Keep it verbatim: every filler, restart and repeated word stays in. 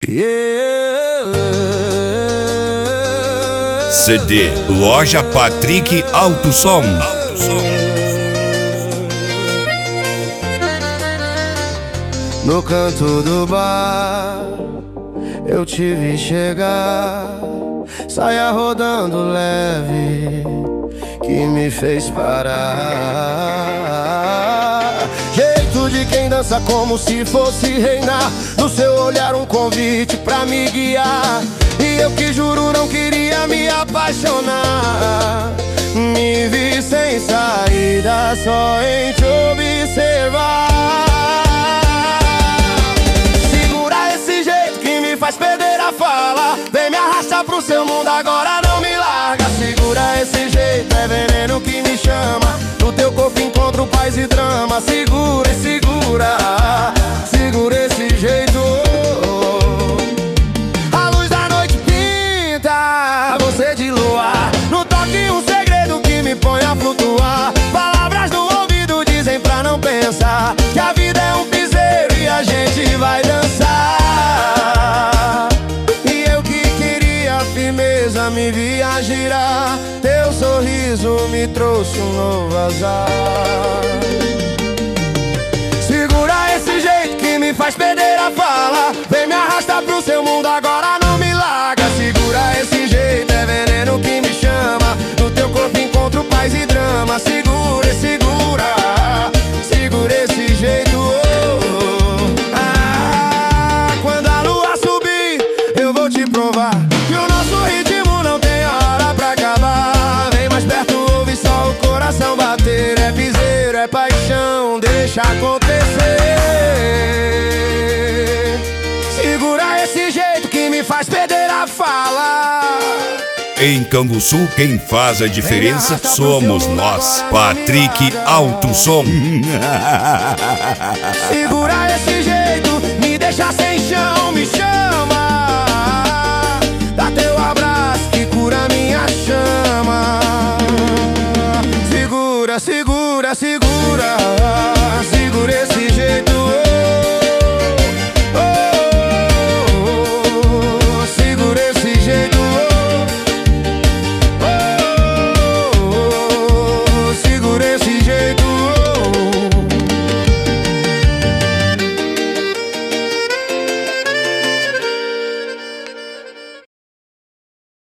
Yeah. C D Loja Patrick Alto Som. No canto do bar eu te vi chegar, saia rodando leve que me fez parar. Jeito de quem dança como se fosse reinar, no seu olhar um convite pra me guiar. E eu que juro não queria me apaixonar, me vi sem saída só em te observar. Faz perder a fala, vem me arrastar pro seu mundo, agora não me larga. Segura esse jeito, é veneno que me chama, no teu corpo encontro paz e drama. Segura, segura, segura esse jeito. A luz da noite pinta você de luar, no toque um segredo que me põe a flutuar. Palavras no ouvido dizem pra não pensar que a vida é um piseiro e a gente vai dançar. Me via girar, teu sorriso me trouxe um novo azar. Segura esse jeito que me faz perder a fala, vem me arrastar pro seu mundo, agora não me larga. Segura esse jeito, é veneno que me chama, no teu corpo encontro paz e drama. Segura, segura, segura esse jeito. Oh, oh. Ah, quando a lua subir, eu vou te provar que o nosso ritmo bater é piseiro, é paixão, deixa acontecer. Segura esse jeito que me faz perder a fala. Em Canguçu, quem faz a diferença somos nós, Patrick Alto Som. Segura esse jeito, me deixa sem chão, me chama. Dá teu abraço que cura minha chama. Segura, segura, segura.